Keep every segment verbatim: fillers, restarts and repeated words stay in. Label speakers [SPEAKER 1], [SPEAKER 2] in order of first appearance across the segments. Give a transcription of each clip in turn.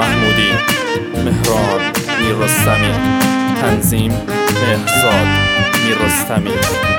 [SPEAKER 1] محمودی، مهران میررستمی، تنظیم مهرزاد میررستمی.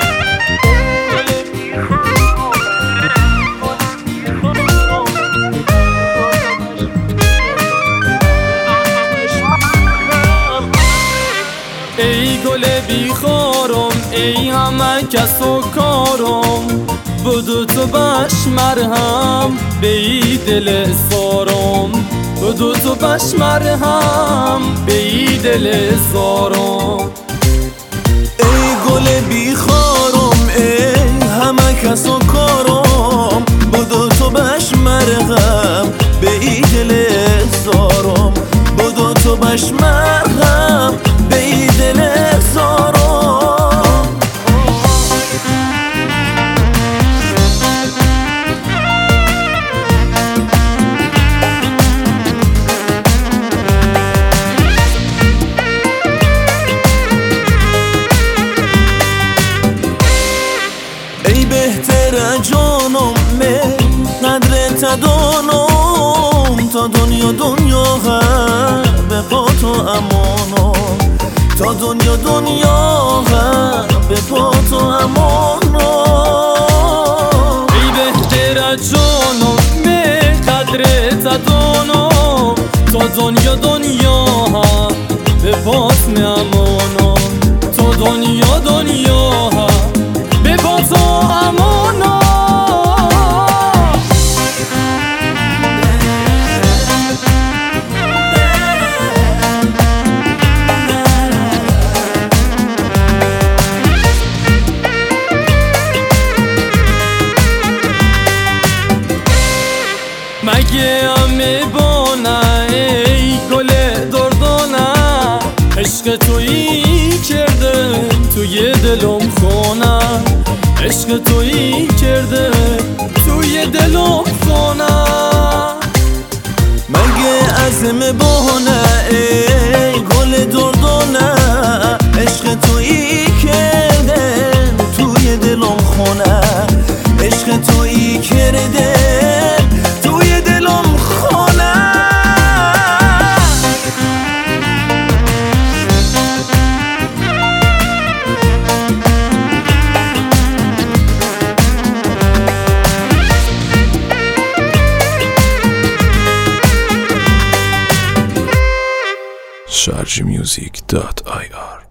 [SPEAKER 2] ای گل بیخارم، ای همه کس و کارم، بدو تو بش مرهم به ای دل زارم، بدو تو بش مرهم به ای دل زارم.
[SPEAKER 3] ای گل بیخارم، ای همه کس و کارم، بدو تو بش مرهم به ای دل زارم، بدو تو بش مرهم به ای دل زارم. ای بهتر جانم، می قدرت دانم، تا دنیا دنیا هم به پا تو امانم، تا دنیا دنیا هم به پا تو امانم.
[SPEAKER 2] ای بهتر جانم، می قدرت دانم، تا دنیا دنیا هم به پات می امانم، تا دنیا دنیا هم به پا تو امانم. مگه همه بانه ای گل دردانه، عشق تویی کرده توی دلم خونه، عشق تویی کرده توی دلم خونه.
[SPEAKER 3] مگه عزم بانه ای گل دردانه، عشق تویی کرده توی دلم خونه، عشق تویی کرده توی دلم خونه.
[SPEAKER 4] شارژ میوزیک دات آی آر